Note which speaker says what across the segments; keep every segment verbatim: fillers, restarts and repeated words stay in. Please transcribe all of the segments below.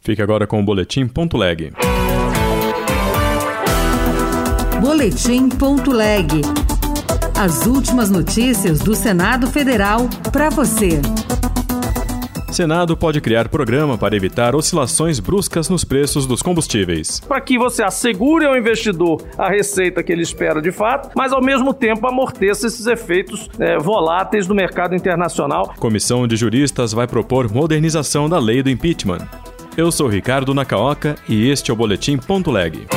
Speaker 1: Fique agora com o Boletim Ponto Leg.
Speaker 2: Boletim Ponto Leg. As últimas notícias do Senado Federal para você.
Speaker 1: Senado pode criar programa para evitar oscilações bruscas nos preços dos combustíveis.
Speaker 3: Para que você assegure ao investidor a receita que ele espera de fato, mas ao mesmo tempo amorteça esses efeitos é, voláteis do mercado internacional.
Speaker 1: Comissão de juristas vai propor modernização da lei do impeachment. Eu sou Ricardo Nakaoka e este é o Boletim Ponto Leg.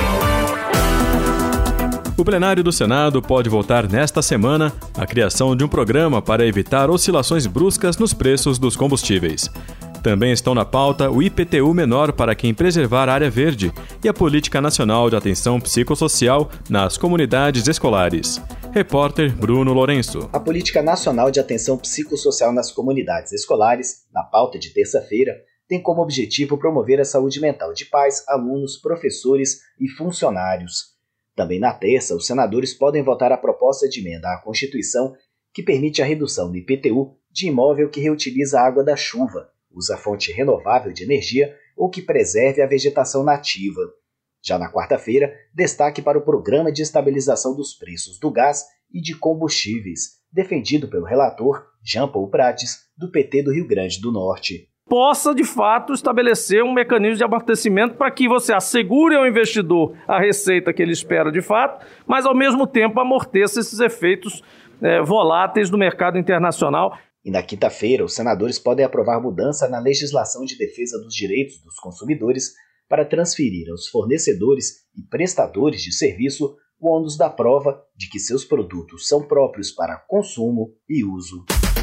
Speaker 1: O plenário do Senado pode votar nesta semana a criação de um programa para evitar oscilações bruscas nos preços dos combustíveis. Também estão na pauta o I P T U menor para quem preservar a área verde e a Política Nacional de Atenção Psicossocial nas comunidades escolares. Repórter Bruno Lourenço.
Speaker 4: A Política Nacional de Atenção Psicossocial nas comunidades escolares, na pauta de terça-feira, tem como objetivo promover a saúde mental de pais, alunos, professores e funcionários. Também na terça, os senadores podem votar a proposta de emenda à Constituição que permite a redução do I P T U de imóvel que reutiliza a água da chuva, usa fonte renovável de energia ou que preserve a vegetação nativa. Já na quarta-feira, destaque para o Programa de Estabilização dos Preços do Gás e de Combustíveis, defendido pelo relator Jean Paul Prates, do P T do Rio Grande do Norte.
Speaker 3: Possa, de fato, estabelecer um mecanismo de amortecimento para que você assegure ao investidor a receita que ele espera de fato, mas, ao mesmo tempo, amorteça esses efeitos é, voláteis do mercado internacional.
Speaker 4: E na quinta-feira, os senadores podem aprovar mudança na legislação de defesa dos direitos dos consumidores para transferir aos fornecedores e prestadores de serviço o ônus da prova de que seus produtos são próprios para consumo e uso.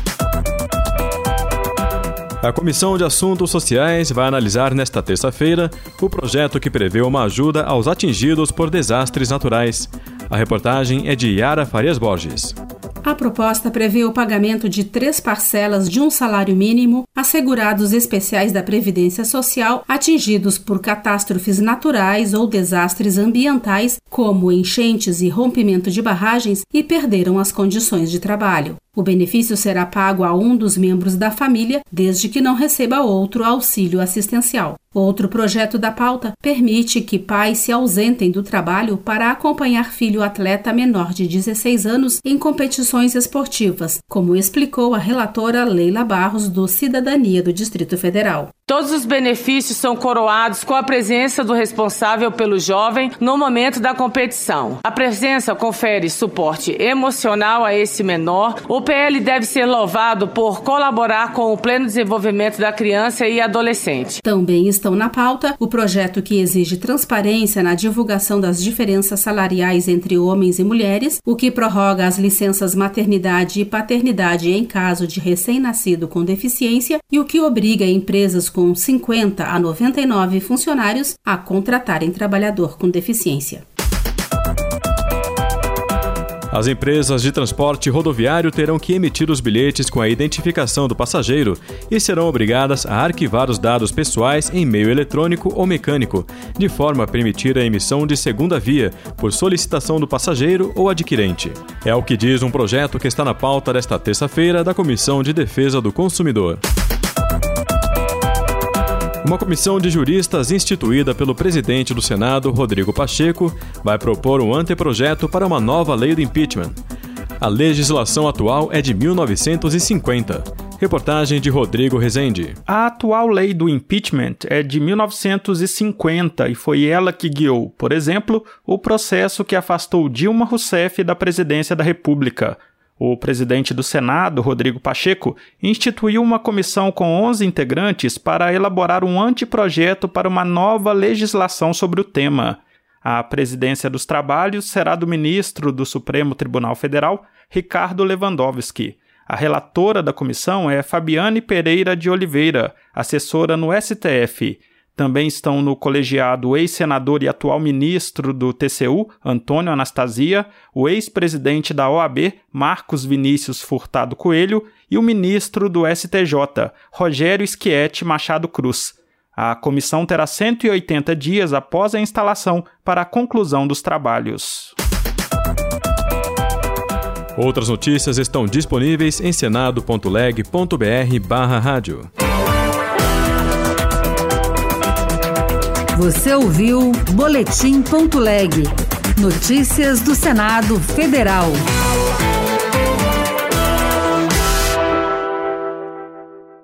Speaker 1: A Comissão de Assuntos Sociais vai analisar nesta terça-feira o projeto que prevê uma ajuda aos atingidos por desastres naturais. A reportagem é de Yara Farias Borges.
Speaker 5: A proposta prevê o pagamento de três parcelas de um salário mínimo a segurados especiais da Previdência Social atingidos por catástrofes naturais ou desastres ambientais, como enchentes e rompimento de barragens, e perderam as condições de trabalho. O benefício será pago a um dos membros da família, desde que não receba outro auxílio assistencial. Outro projeto da pauta permite que pais se ausentem do trabalho para acompanhar filho atleta menor de dezesseis anos em competições esportivas, como explicou a relatora Leila Barros, do Cidadania do Distrito Federal.
Speaker 6: Todos os benefícios são coroados com a presença do responsável pelo jovem no momento da competição. A presença confere suporte emocional a esse menor. O P L deve ser louvado por colaborar com o pleno desenvolvimento da criança e adolescente.
Speaker 5: Também estão na pauta o projeto que exige transparência na divulgação das diferenças salariais entre homens e mulheres, o que prorroga as licenças maternidade e paternidade em caso de recém-nascido com deficiência e o que obriga empresas com cinquenta a noventa e nove funcionários a contratarem trabalhador com deficiência.
Speaker 1: As empresas de transporte rodoviário terão que emitir os bilhetes com a identificação do passageiro e serão obrigadas a arquivar os dados pessoais em meio eletrônico ou mecânico, de forma a permitir a emissão de segunda via, por solicitação do passageiro ou adquirente. É o que diz um projeto que está na pauta desta terça-feira da Comissão de Defesa do Consumidor. Uma comissão de juristas instituída pelo presidente do Senado, Rodrigo Pacheco, vai propor um anteprojeto para uma nova lei do impeachment. A legislação atual é de mil novecentos e cinquenta. Reportagem de Rodrigo Rezende.
Speaker 7: A atual lei do impeachment é de mil novecentos e cinquenta e foi ela que guiou, por exemplo, o processo que afastou Dilma Rousseff da presidência da República. O presidente do Senado, Rodrigo Pacheco, instituiu uma comissão com onze integrantes para elaborar um anteprojeto para uma nova legislação sobre o tema. A presidência dos trabalhos será do ministro do Supremo Tribunal Federal, Ricardo Lewandowski. A relatora da comissão é Fabiane Pereira de Oliveira, assessora no S T F. Também estão no colegiado o ex-senador e atual ministro do T C U, Antônio Anastasia, o ex-presidente da O A B, Marcos Vinícius Furtado Coelho, e o ministro do S T J, Rogério Schietti Machado Cruz. A comissão terá cento e oitenta dias após a instalação para a conclusão dos trabalhos.
Speaker 1: Outras notícias estão disponíveis em senado ponto leg ponto br barra rádio.
Speaker 2: Você ouviu Boletim.leg. Notícias do Senado Federal.